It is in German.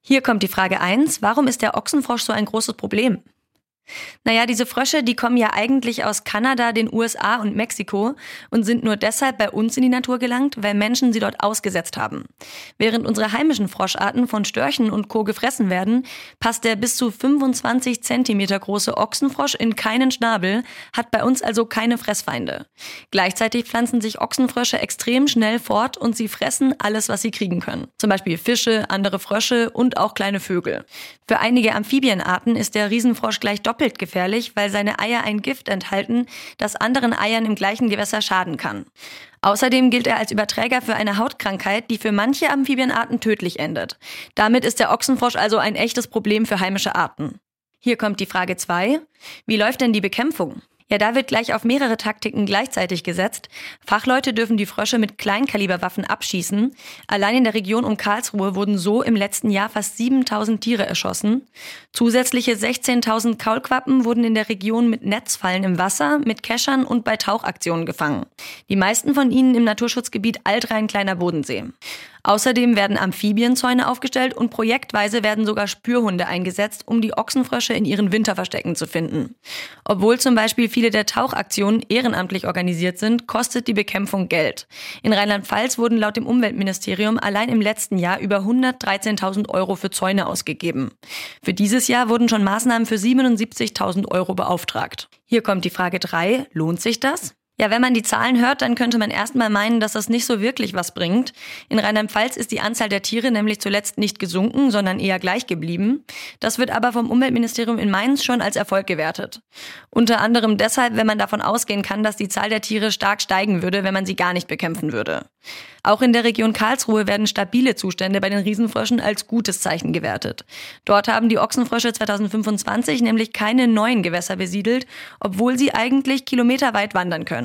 Hier kommt die Frage 1. Warum ist der Ochsenfrosch so ein großes Problem? Naja, diese Frösche, die kommen ja eigentlich aus Kanada, den USA und Mexiko und sind nur deshalb bei uns in die Natur gelangt, weil Menschen sie dort ausgesetzt haben. Während unsere heimischen Froscharten von Störchen und Co. gefressen werden, passt der bis zu 25 Zentimeter große Ochsenfrosch in keinen Schnabel, hat bei uns also keine Fressfeinde. Gleichzeitig pflanzen sich Ochsenfrösche extrem schnell fort und sie fressen alles, was sie kriegen können. Zum Beispiel Fische, andere Frösche und auch kleine Vögel. Für einige Amphibienarten ist der Riesenfrosch gleich doppelt gefährlich, weil seine Eier ein Gift enthalten, das anderen Eiern im gleichen Gewässer schaden kann. Außerdem gilt er als Überträger für eine Hautkrankheit, die für manche Amphibienarten tödlich endet. Damit ist der Ochsenfrosch also ein echtes Problem für heimische Arten. Hier kommt die Frage 2. Wie läuft denn die Bekämpfung? Ja, da wird gleich auf mehrere Taktiken gleichzeitig gesetzt. Fachleute dürfen die Frösche mit Kleinkaliberwaffen abschießen. Allein in der Region um Karlsruhe wurden so im letzten Jahr fast 7.000 Tiere erschossen. Zusätzliche 16.000 Kaulquappen wurden in der Region mit Netzfallen im Wasser, mit Keschern und bei Tauchaktionen gefangen. Die meisten von ihnen im Naturschutzgebiet Altrhein-Kleiner Bodensee. Außerdem werden Amphibienzäune aufgestellt und projektweise werden sogar Spürhunde eingesetzt, um die Ochsenfrösche in ihren Winterverstecken zu finden. Obwohl zum Beispiel viele der Tauchaktionen ehrenamtlich organisiert sind, kostet die Bekämpfung Geld. In Rheinland-Pfalz wurden laut dem Umweltministerium allein im letzten Jahr über 113.000 Euro für Zäune ausgegeben. Für dieses Jahr wurden schon Maßnahmen für 77.000 Euro beauftragt. Hier kommt die Frage 3. Lohnt sich das? Ja, wenn man die Zahlen hört, dann könnte man erstmal meinen, dass das nicht so wirklich was bringt. In Rheinland-Pfalz ist die Anzahl der Tiere nämlich zuletzt nicht gesunken, sondern eher gleich geblieben. Das wird aber vom Umweltministerium in Mainz schon als Erfolg gewertet. Unter anderem deshalb, wenn man davon ausgehen kann, dass die Zahl der Tiere stark steigen würde, wenn man sie gar nicht bekämpfen würde. Auch in der Region Karlsruhe werden stabile Zustände bei den Riesenfröschen als gutes Zeichen gewertet. Dort haben die Ochsenfrösche 2025 nämlich keine neuen Gewässer besiedelt, obwohl sie eigentlich kilometerweit wandern können.